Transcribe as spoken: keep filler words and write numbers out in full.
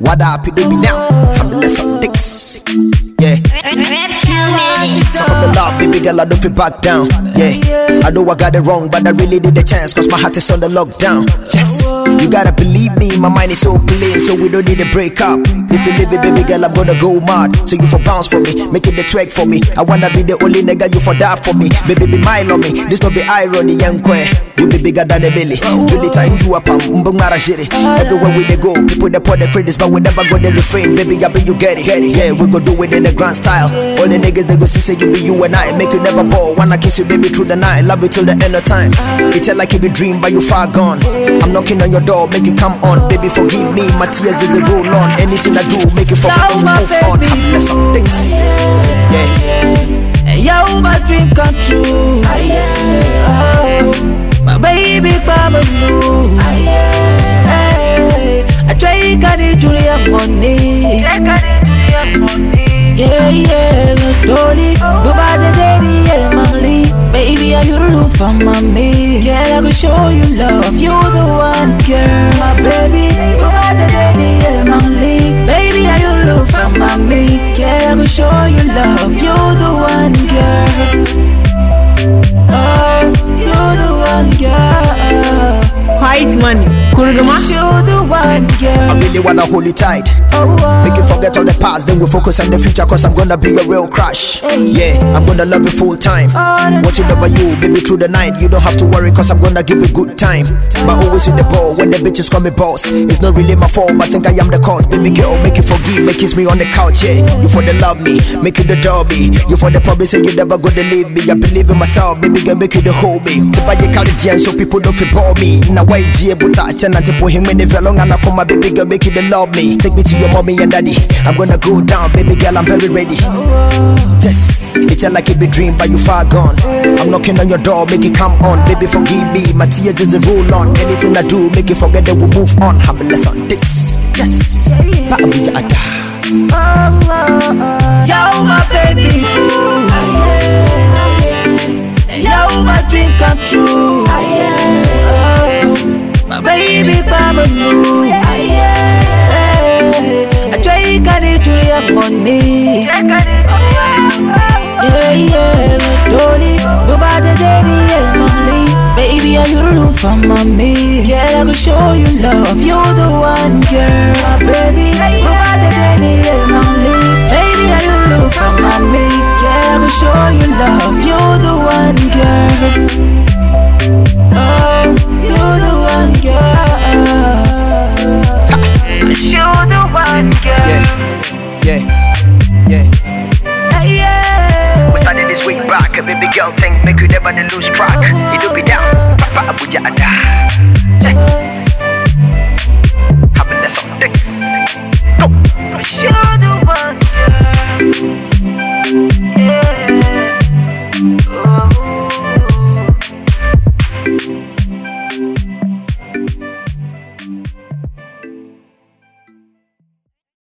What up, you do me now? I'm less of dicks. Yeah. Top of the love, baby girl, I don't feel back down. Yeah. I know I got it wrong, but I really did a chance, cause my heart is on the lockdown. Yes. You gotta believe me, my mind is so clean, so we don't need a break up. If you leave it, baby girl, I'm gonna go mad. So you for bounce for me, make it the twerk for me. I wanna be the only nigga you for die for me. Baby, be mine on me. This not be irony, young queer. You be bigger than a billy. Julie time you up, I'm mbungara shitty. Everywhere we they go, people they pour the credits, but we never go the refrain. Baby, I bet you get it. Yeah, we go do it in the grand style. All the niggas they go see say you be you and I. Make you never ball. Wanna kiss you, baby, through the night. Love you till the end of time. It tell like you be dream, but you far gone. I'm knocking on your door, make it come on. Baby, forgive me, my tears is a roll on. Anything I do, make it forget and move on. Happiness some things. Yeah. Yo, my dream come true. Oh, my baby, Baba Blue. I try to get it to the money. Yeah, yeah, Tony, nobody daddy, yeah, mommy. Baby, are you look for mommy? Girl, I will show you love. You the one, girl, my baby. Nobody daddy, yeah, mommy. Baby, are you look for mommy? Girl, I will show you love. You the one, girl. Oh, you the one, girl. White money, Kurugama. You the one, girl. I really wanna hold you tight. Make you forget all the past, then we focus on the future, cause I'm gonna be a real crush. Yeah, I'm gonna love you full time. Watching over you, baby, through the night. You don't have to worry, cause I'm gonna give you good time. But always in the ball, when the bitches call me boss. It's not really my fault, but I think I am the cause. Baby girl, make you forgive, make kiss me on the couch, yeah. You for the love me, make you the derby. You for the promise, say you never gonna leave me. I believe in myself, baby girl, make you the whole me. To buy your quality and so people don't feel bore me. Now why G but I and to put him in the long and I come my baby girl, make you the love me. Take me to your mommy and daddy. I'm gonna go down, baby girl, I'm very ready. Yes, it's a like it be dream, but you far gone. I'm knocking on your door, make it come on. Baby, forgive me, my tears is a roll on. Anything I do, make it forget that we move on. Have a less on dicks. Yes, Baby Yada. Yo, my baby. Yo, my dream come true. My baby, Baba Blue. I try to get it to the money. Yeah, yeah, Tony, nobody daddy, yeah, mommy. Baby, are you look for mommy? Girl, I will show you love. You the one, girl, my baby. Nobody daddy, yeah, mommy. Baby, are you look for mommy? Girl, I will show you love. You the one, girl. Oh, you the one, girl. You the one, girl. Yeah, yeah, yeah. Yeah, yeah. We started this way back, a baby girl thing, make you never lose track. It do be that.